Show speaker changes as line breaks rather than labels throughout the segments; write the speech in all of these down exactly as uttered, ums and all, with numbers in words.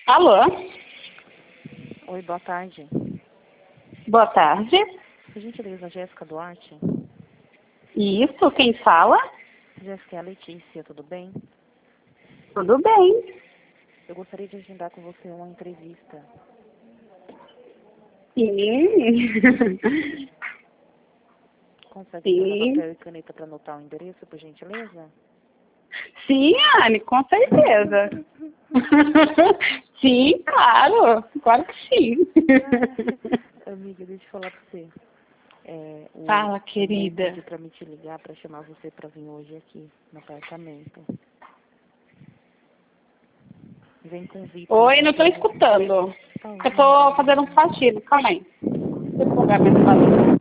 Alô?
Oi, boa tarde.
Boa tarde.
Por gentileza, Jéssica Duarte.
Isso, quem fala?
Jéssica, é a Letícia, tudo bem?
Tudo bem.
Eu gostaria de agendar com você uma entrevista.
Sim.
Consegue pegar
Sim.
papel e caneta para anotar o endereço, por gentileza?
Sim, Anne, com certeza. Sim, claro. Claro que sim.
Ah, amiga, deixa eu falar pra você. É, o,
Fala,
o
querida.
pediu pra me te ligar pra chamar você pra vir hoje aqui no apartamento. Vem com o Vitor.
Oi, não tô escutando.
Tá
Eu tô
ouvindo?
fazendo um faxina. Calma aí. Deixa eu plugar minha tomada.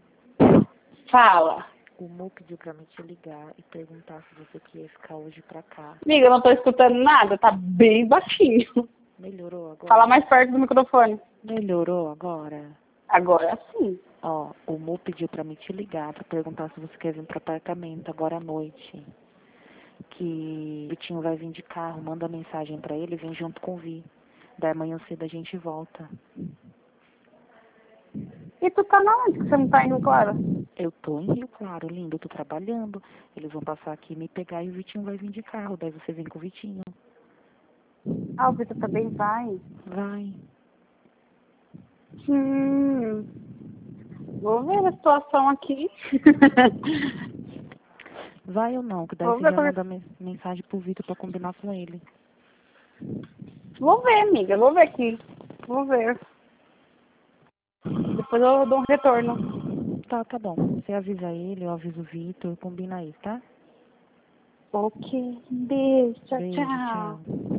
Fala.
O Mo pediu pra me te ligar e perguntar se você queria ficar hoje pra cá.
Amiga, eu não tô escutando nada. Tá bem baixinho.
Melhorou agora?
Fala mais perto do microfone.
Melhorou agora?
Agora sim.
Ó, o Mo pediu pra me te ligar pra perguntar se você quer vir pro apartamento agora à noite. Que o Vitinho vai vir de carro, manda mensagem pra ele, vem junto com o Vi. Da manhã cedo a gente volta.
E tu tá na onde que você não tá indo, Clara?
Eu tô em Rio Claro, lindo, eu tô trabalhando. Eles vão passar aqui e me pegar e o Vitinho vai vir de carro. Daí você vem com o Vitinho.
Ah, o Vitor também vai.
Vai.
Hum. Vou ver a situação aqui.
Vai ou não, que daí
Vou
você
ver
já
como...
manda men- mensagem pro Vitor pra combinar com ele.
Vou ver, amiga. Vou ver aqui. Vou ver. Depois eu dou um retorno.
Tá, tá bom. Você avisa ele, eu aviso o Vitor, combina aí, tá?
Ok. Beijo. Tchau,
Beijo,
tchau.
tchau.